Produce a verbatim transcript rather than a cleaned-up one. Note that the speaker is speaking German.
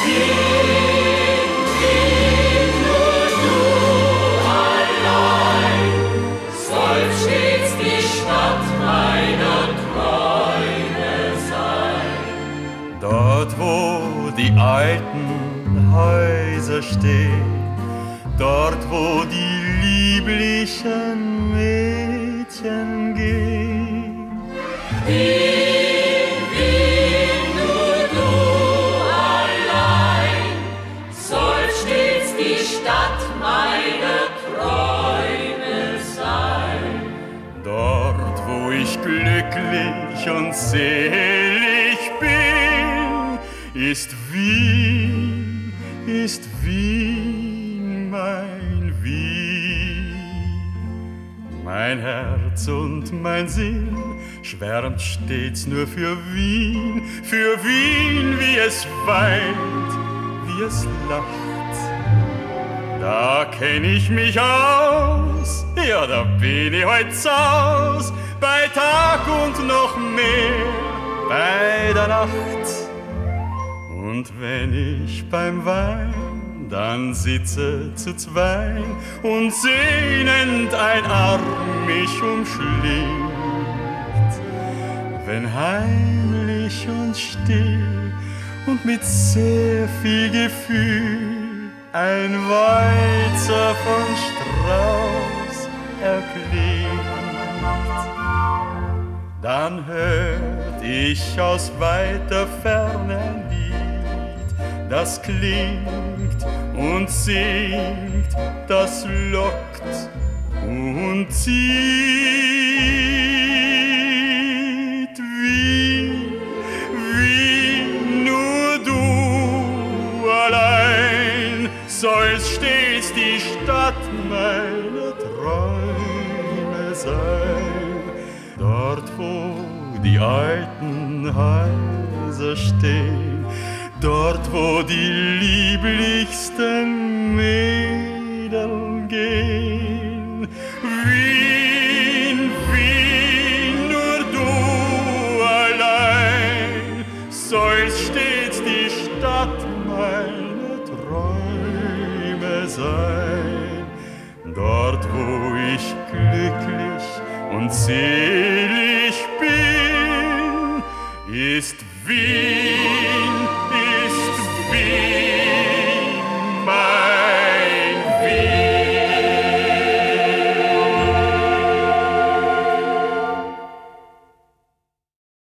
Die alten Häuser stehen, dort wo die lieblichen Mädchen gehen. In Wien nur du allein, soll stets die Stadt meiner Träume sein. Dort wo ich glücklich und selig bin, ist Wien, ist Wien, mein Wien. Mein Herz und mein Sinn schwärmt stets nur für Wien, für Wien, wie es weint, wie es lacht. Da kenn ich mich aus, ja, da bin ich heut zaus, bei Tag und noch mehr bei der Nacht. Und wenn ich beim Wein dann sitze zu zweien und sehnend ein Arm mich umschlingt, wenn heimlich und still und mit sehr viel Gefühl ein Walzer von Strauß erklingt, dann hört ich aus weiter Ferne ein Lied, das klingt und singt, das lockt und zieht. Wie, wie nur du allein sollst stets die Stadt meiner Träume sein. Dort, wo die alten Häuser stehen, dort, wo die lieblichsten Mädel gehen. Wien, Wien, nur du allein sollst stets die Stadt meiner Träume sein. Dort, wo ich glücklich und selig bin, ist Wien.